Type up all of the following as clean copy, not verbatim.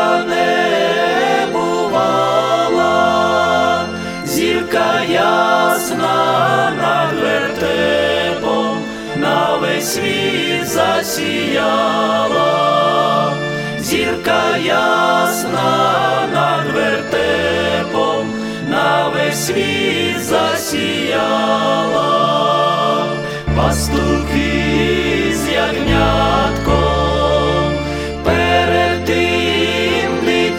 зірка не бувала, зірка ясна над вертепом, на весь світ засіяла, зірка ясна над вертепом, на весь світ засіяла. Пастухи з ягнятком перед тим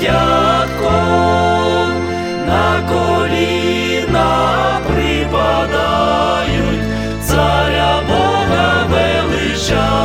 дитятком на коліна припадають, царя Бога величають.